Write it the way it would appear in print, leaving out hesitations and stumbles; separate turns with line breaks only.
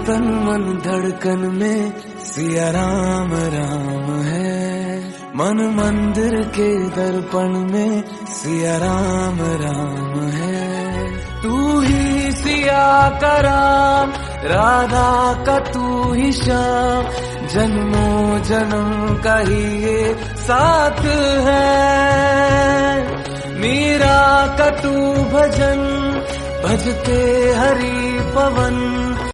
तन मन धड़कन में सिया राम राम है। मन मंदिर के दर्पण में सिया राम राम है। तू ही सिया का राम, राधा का तू ही श्याम, जन्मों जन्म का ही ये साथ है। मीरा का तू भजन, भजते हरि पवन।